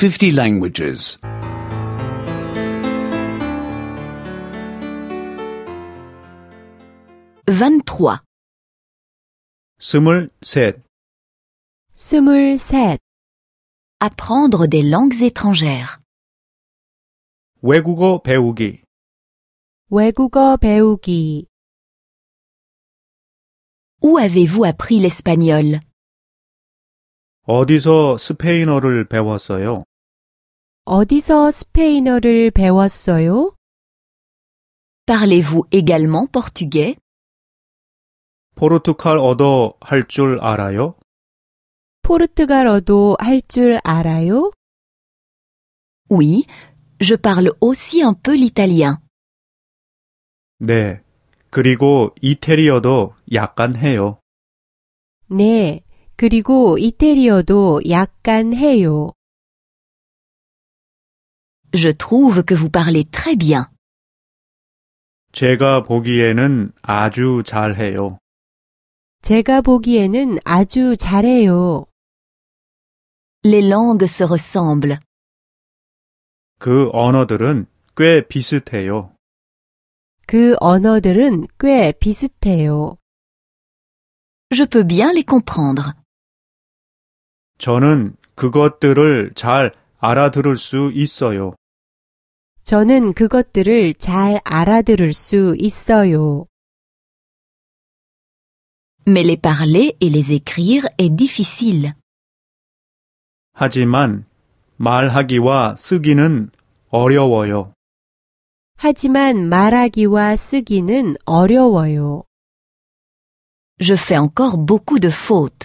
50 languages. 23. 23. 23. Apprendre des langues étrangères. 외국어 배우기. 외국어 배우기. Où avez-vous appris l'espagnol? 어디서 스페인어를 배웠어요? 어디서 스페인어를 배웠어요? Parlez-vous également portugais? 포르투갈어도 할 줄 알아요? 포르투갈어도 할 줄 알아요? Oui, je parle aussi un peu l'italien. 네. 그리고 이태리어도 약간 해요. 네. 그리고 이태리어도 약간 해요. Je trouve que vous parlez très bien. 제가 보기에는 아주 잘해요. 제가 보기에는 아주 잘해요. Les langues se ressemblent. 그 언어들은 꽤 비슷해요. 그 언어들은 꽤 비슷해요. Je peux bien les comprendre. 저는 그것들을 잘 알아들을 수 있어요. 저는 그것들을 잘 알아들을 수 있어요. Mais les parler et les écrire est difficile. 하지만 말하기와 쓰기는 어려워요. 하지만 말하기와 쓰기는 어려워요. Je fais encore beaucoup de fautes.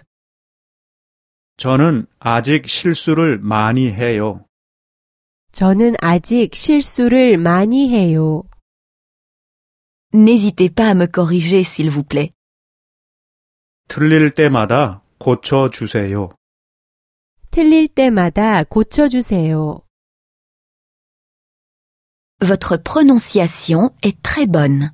저는 아직 실수를 많이 해요. 저는 아직 실수를 많이 해요. N'hésitez pas à me corriger, s'il vous plaît. 틀릴 때마다 고쳐주세요. 틀릴 때마다 고쳐주세요. Votre prononciation est très bonne.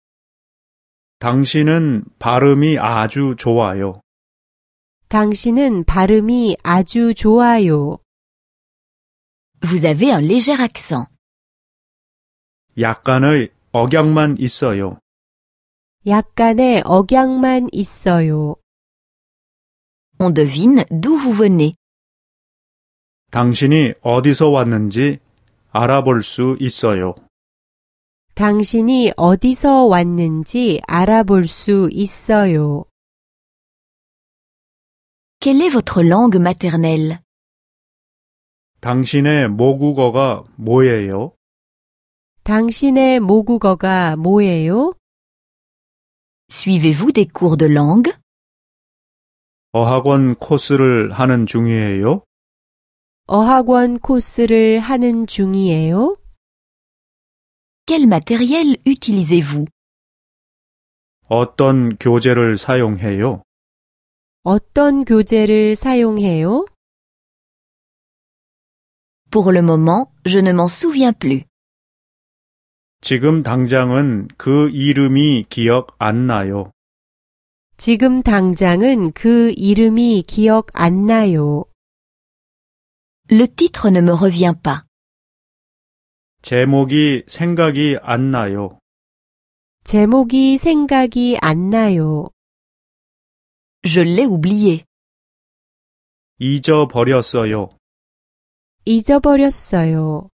당신은 발음이 아주 좋아요. 당신은 발음이 아주 좋아요. Vous avez un léger accent. 약간의 억양만 있어요. 약간의 억양만 있어요. On devine d'où vous venez. 당신이 어디서 왔는지 알아볼 수 있어요. 당신이 어디서 왔는지 알아볼 수 있어요. Quelle est votre langue maternelle? 당신의 모국어가 뭐예요? 당신의 모국어가 뭐예요? Suivez-vous des cours de langue? 어학원 코스를 하는 중이에요? 어학원 코스를 하는 중이에요? Quel matériel utilisez-vous? 어떤 교재를 사용해요? 어떤 교재를 사용해요? Pour le moment, je ne m'en souviens plus. 지금 당장은 그 이름이 기억 안 나요. 지금 당장은 그 이름이 기억 안 나요. Le titre ne me revient pas. 제목이 생각이 안 나요. 제목이 생각이 안 나요. Je l'ai oublié. 잊어버렸어요. 잊어버렸어요.